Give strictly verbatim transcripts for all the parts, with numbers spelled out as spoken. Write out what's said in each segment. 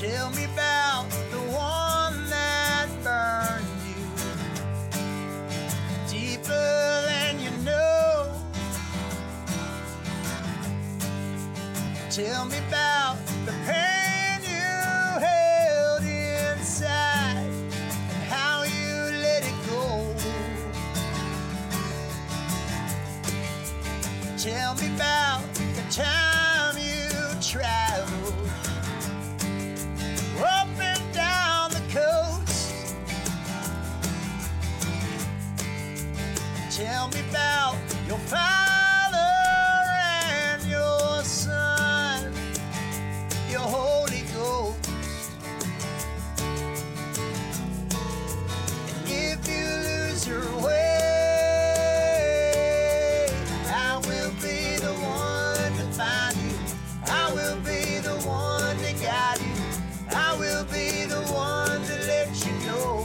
Tell me about the one that burned you deeper than you know. Tell me about the pain you held inside and how you let it go. Tell me about the time you traveled up and down the coast. Tell me about your father and your son, your Holy Ghost. And if you lose your way, I will be the one to find you. I will be the one to guide you. I will be the one to let you know.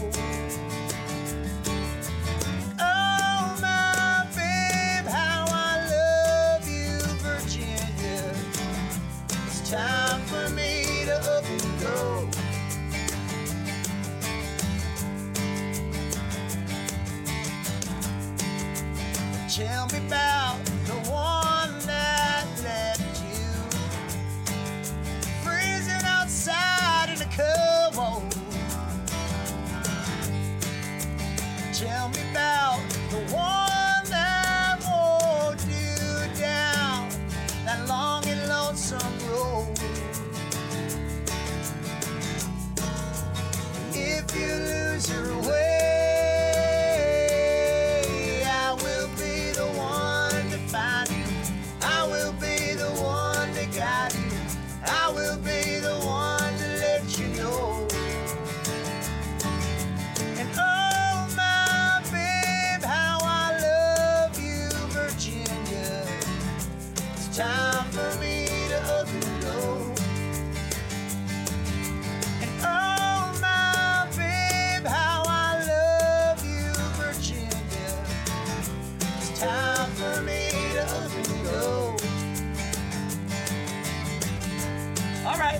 Oh, my babe, how I love you, Virginia. It's time for me to up and go. Tell me about the one that left you freezing outside in the cold. Tell me about the one that wore you down that long and lonesome road. If you lose your way, I will be the one to find you. I will be the one to guide you. I will be the one to let you know. And oh, my babe, how I love you, Virginia. It's time for me to up and go. And oh, my babe, how I love you, Virginia. It's time for me to up and go. All right.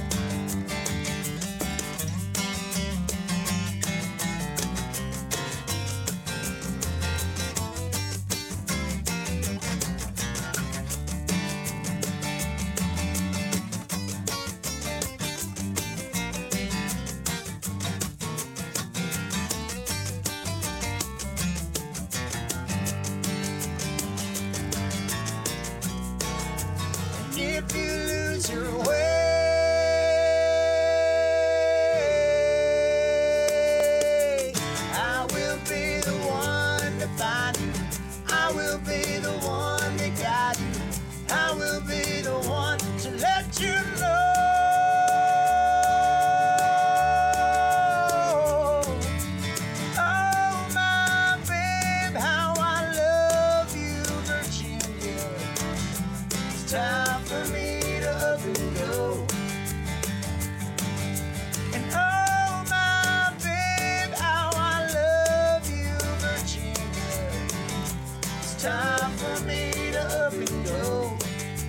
If you lose your way, I will be the one to find you. I will be the one to guide you. I will be the one to let you know. Oh, my babe, how I love you, Virginia. It's time for me to up and go. And oh, my babe, how I love you, Virginia. It's time for me to up and go.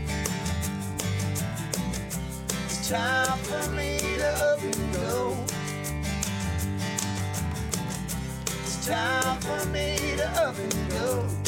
It's time for me to up and go. It's time for me to up and go.